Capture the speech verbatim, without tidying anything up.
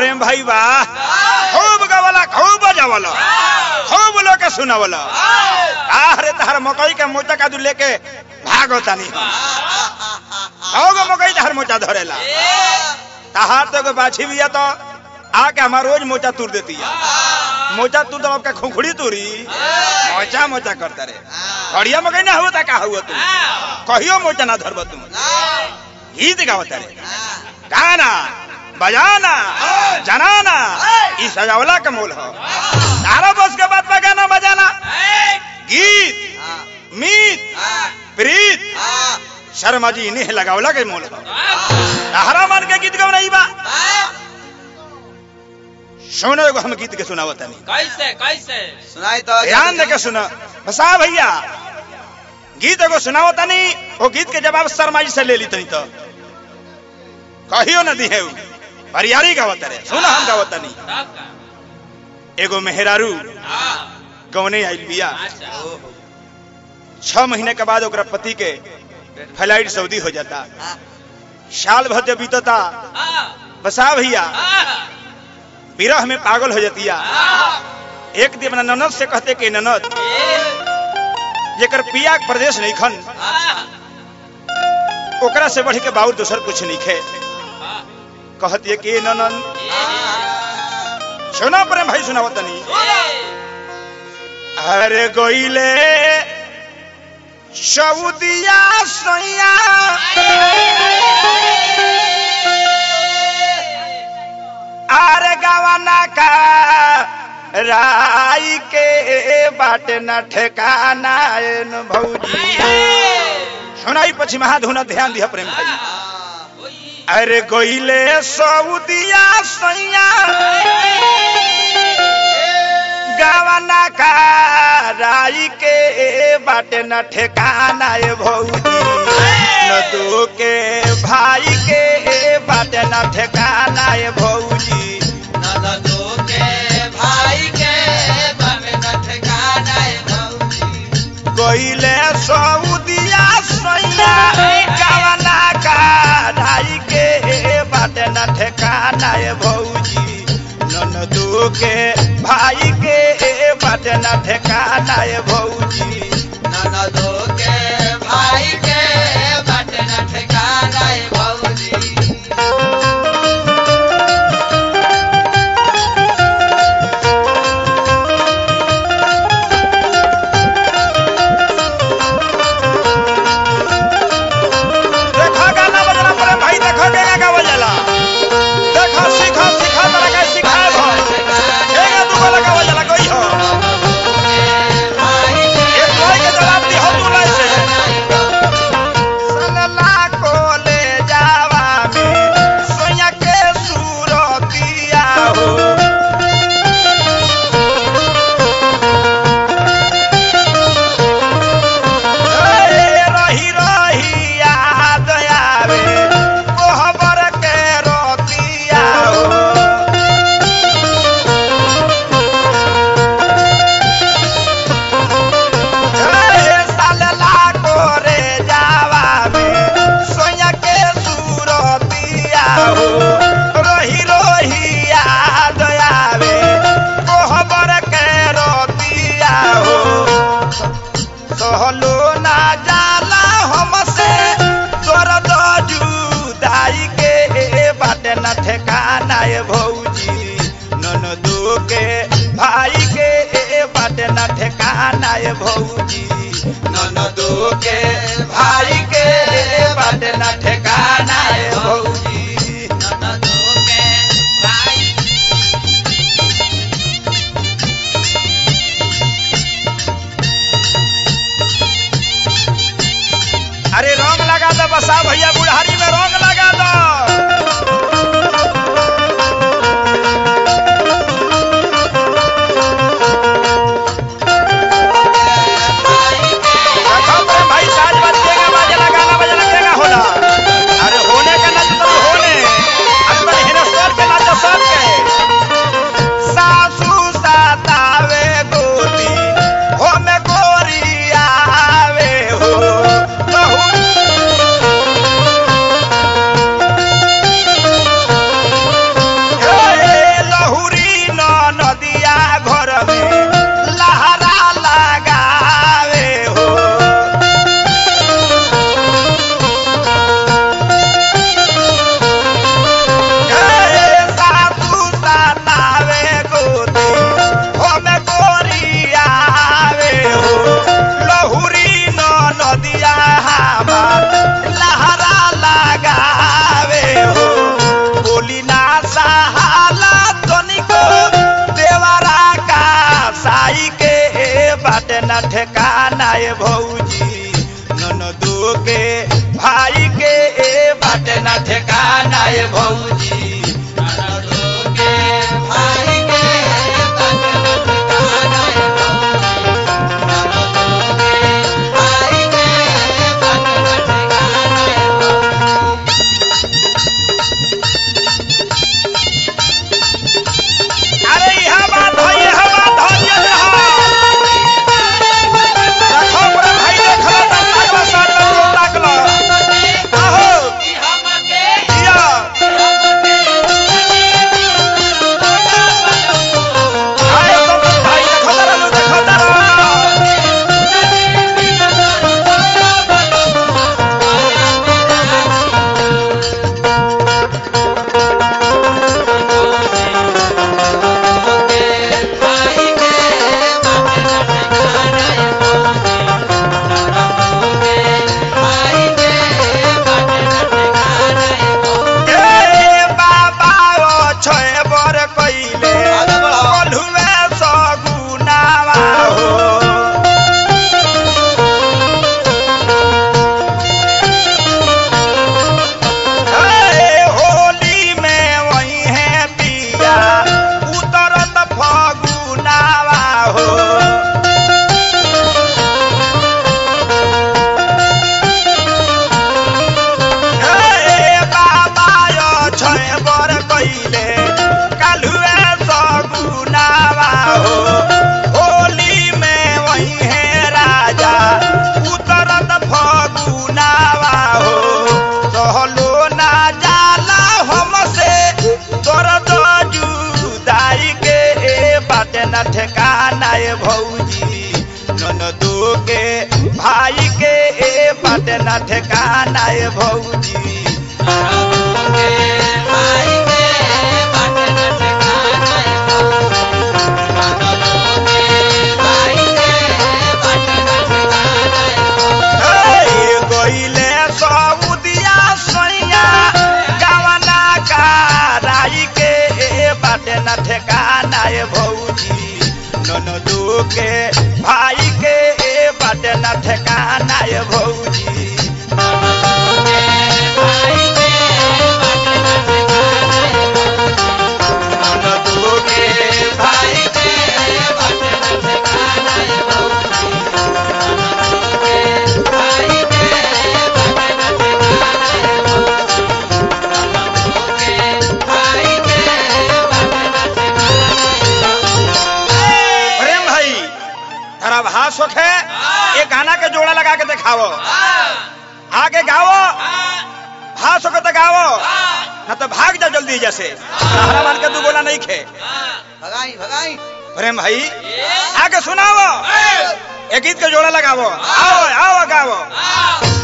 प्रेम भाई वाह, खूब गावला, खूब बजावला, खूब लोग के सुनावला। अरे तार मकई के मोचा का दू लेके भागो तानी होगो मकई तार मोचा धरेला। ताहार तो बाछी भी है तो आके हमार रोज मोचा तूर देती है। मोचा तू तो आपका खुखड़ी तूरी मोचा मोचा करता रे। बढ़िया मकई ना होता का हुआ तू कहियो मोचा ना धरब तुम। गीत गावता रे, गाना बजाना जनाना ई सजावला का मोल हो। तारा बस के बात में गाना बजाना, गीत मीत प्रीत शर्मा जी इन्हें लगावला के मोल हो। तारा मान के गीत गाव नहीं बा सुनो एगो हम गीत के सुनावत नहीं। कैसे कैसे सुनाई तो ध्यान दे के सुनो बसा भैया। गीत एगो सुनावत नहीं, वो गीत के जवाब शर्मा जी से ले ली तनी तो कहियो न दी है परियारी गावत रे। सुनो हम गावत नहीं। एगो मेहरारू गौने आइल बिया। छह महीने के बाद ओकरा पति के फ्लाइट सऊदी हो जाता। साल भर जब बीतता बसा भैया विरह में पागल हो जाती। एक दिन अपना ननद से कहते कि ननद जेकर पिया प्रदेश नहीं खन ओकरा से बढ़ के बाउर दूसर कुछ नहीं खे। कहती है कि ननद सुना प्रेम भाई सुनावत नहीं। अरे गोइले सऊदिया सैया आरे गवाना का राई के बाट न ठेकाना न भौजी। सुनाई पछी महाधुना ध्यान दिया प्रेम भाई। अरे गोइले सऊदिया सैया गवाना का राई के बाट न ठेकाना भौजी। नदू के भाई के बाट न ठेकाना भौजी। नदू के भाई के बाट न ठेकाना भौजी। कोइले सऊदिया सैया गवाना का ढाई के बाट न ठेकाना भौजी। ननदू के भाई के बाट न ठेकाना भौजी। ननदू के भाई के बाट न ठेकाना भौजी। देखा गाना बजना पड़े भाई, देखा गाना का बजला देखा सीखा सीखा तरह का सिखाए भाई। एगा दूगो लगा बजला कोई हो एक कोई के जवाब दी हो तू लाई से सलला को ले जावा में सोया के सूरतिया हो। रही रही याद आवे कोहबर के रोतिया हो। सालला को रे जावा में सोया के सूरतिया हो। रही रही याद आवे कोहबर के रोतिया हो। सहलो ना जाला हमसे दर्द जुदाई के बाट न ठेकाना भौजी। ननदू के भाई के बाट न ठेकाना भौजी। ननदू के भाई के बाट न ठेकाना भौजी। ननदू के भाई अरे रंग लगा दो बसा भैया, बुढ़ारी में रंग लगा दो। देखो प्रेम भाई साज बजेगा बाजेला गाना बजना केगा होला। अरे होने का नाच तो होने अंदर हिनस्तर के नाच सब के। सासू सातावे गोदी हो में गोरी आवे हो। कहू न ठिकाना ए भौजी ननदो के भाई के बाटे न ठिकाना ए भौजी ननदो के भाई के बाटे न ठिकाना ए भौजी ननदो के भाई के बाटे न ठिकाना ए भौजी अरे यह बात है यह बात है ये रहा रखो पूरा भाई देखो ताकवा साथ में ताकलो आहो कि हमके या आए तो भाई देखो तारा लो देखो तारा ए बाबा ओ छय बर कइले कोल्हुए सगुनावा हो ए होली में वही है पिया उतरत फगुनावा हो ए बाबा यो छय बर कइले कालुए सगुनावा हो होली में वही है राजा उतरत फगुनावा हो सहलो ना जाला हमसे दर्द जुदाई के बाटे न ठिकाना ए भौजी ननदो के भाई के बाटे न ठिकाना ए भौजी ननदो के भाई के बाटे न ठिकाना ए भौजी ननदो के भाई के बाटे न ठिकाना ए भौजी ए गइले सऊदिया सैया गवना का राई के बाटे न ठिकाना ए भौजी ननदो के भाई के बाटे न ठिकाना ए भौजी ननदो के भाई के बाटे न ठिकाना ए भौजी ननदो के भाई के बाटे न ठिकाना ए भौजी ननदो के भाई के बाटे न ठिकाना ए भौजी ननदो के भाई के बाटे न ठिकाना ए प्रेम भाई तारा भास है ये गाना के जोड़ा लगा के दिखाओ आगे गाओ भास हो के तो गाओ ना तो भाग जा जल्दी जैसे सहारा मान के तू बोला नहीं खे भगाई भगाई प्रेम भाई आगे सुनाओ एक गीत के जोड़ा लगाओ आओ आओ गाओ